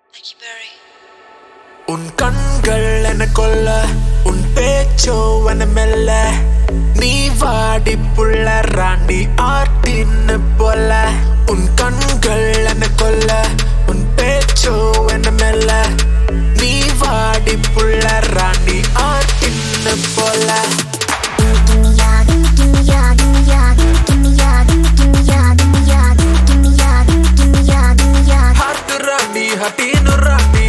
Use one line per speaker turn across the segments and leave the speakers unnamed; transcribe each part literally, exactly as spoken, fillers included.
உன் கண்கள் என கொல்ல உன் பேச்சோ என மெல்ல நீ வாடி புள்ள ராண்டி ஆட்டின்னு போல உன் கண்கள் என கொல்ல உன் பேச்சோ என மெல்ல நீ வாடி புள்ள ராண்டி ஆட்டின்னு போல ஹாட்டு ராண்டி ஹட்டீனு ராண்டி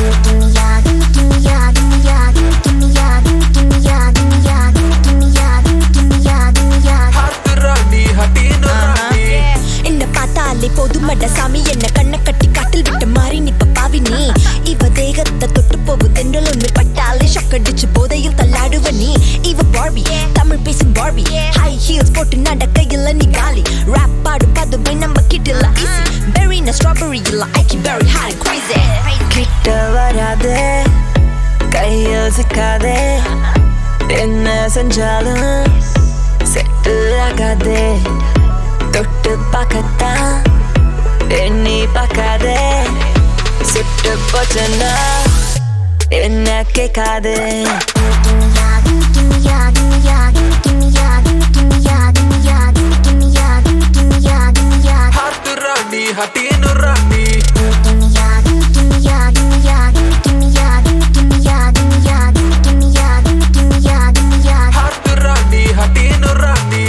பொதுமட சாமி என்ன கண்ண கட்டி காட்டில் விட்ட மாறி நிப்ப பாவி நீ இவ தேகத்தை தொட்டு போகு தென்றல் ஒன்று பட்டாலே ஷக்கடிச்சு போதையில் தள்ளாடுவ நீ இவ பார்பி தமிழ் பேசும் பார்பி ஹை ஹீல்ஸ் போட்டு நடக்கையில் நீ காலி ராப் பாடும் பதுமை நம்ம கிட்டல ஈஸி பெரி ந ஸ்ட்ராபெரி இல்ல ஐக்கி பெரி ஹாய் கிரேசி கிட்ட வராதே கையில் சிக்காதே என்ன செஞ்சாலும் செட்டு ஆகாதே தொட்டு பார்க்கத்தான் எண்ணி பார்க்காதே சுட்டு போச்சனா என்ன கேட்காதே
ஹாட்டு ராண்டி ஹட்டீனு ராண்டி ஹாட்டு ராண்டி ஹட்டீனு ராண்டி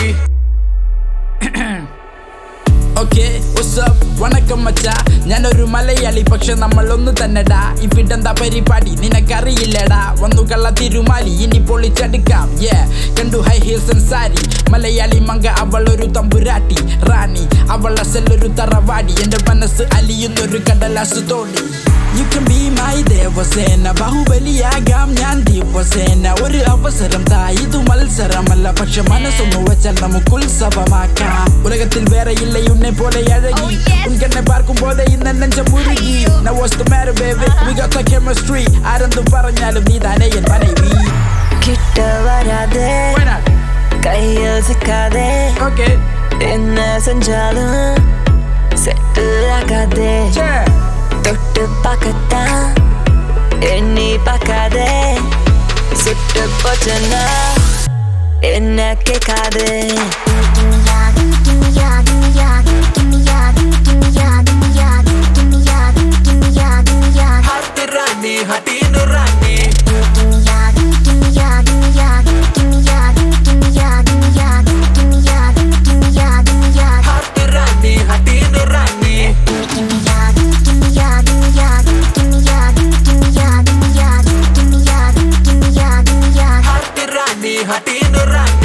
ഓക്കെ വാട്സ്ആപ്പ് വണക്കം മച്ചാ ഞാനൊരു മലയാളി പക്ഷെ നമ്മളൊന്നു തന്നെടാ ഇവിടെന്താ പരിപാടി നിനക്കറിയില്ലടാ വന്നു കള്ള തിരുമാലി ഇനി പൊളിച്ചെടുക്കാം yeah കണ്ടു high heels and sari Malayali മങ്ക അവളൊരു തമ്പുരാട്ടി റാണി അവൾ അസലൊരു തറവാടി എന്റെ മനസ്സ് അലിയുന്നൊരു കടലാസ് തോണി You can be my Devasena ബാഹുബലിയാകാം ഞാൻ ദിവസേന ഒരു അവസരം താ ഇതു മത്സരമല്ല പക്ഷെ മനസ്സൊന്നു വെച്ചാൽ നമുക്ക് ഉത്സവമാക്കാം ഉലകത്തിൽ വേറെ ഇല്ല ഉന്നെ പോലെ അഴകി ഉൻകണ്ണെ പാർക്കും പോലെ ഇന്ന് Nenjam മുരുകി Now what's the matter baby we got the chemistry ആരെന്തു പറഞ്ഞാലും നീ തന്നെ എൻ മനവി
കിട്ട വരാതെ കയ്യിൽ സിക്കാതെ
Okay
என்ன செஞ்சாலும் செட்டு ஆகாதே தொட்டு பார்க்கத்தான் எண்ணி பார்க்காதே சுட்டு போச்சனா என்ன கேட்காதே
ஹாட்டு ராண்டி ஹட்டீனு ராண்டி ஹாட்டு ராண்டி ஹட்டீனு ராண்டி ஹாட்டு ராண்டி ஹட்டீனு ராண்டி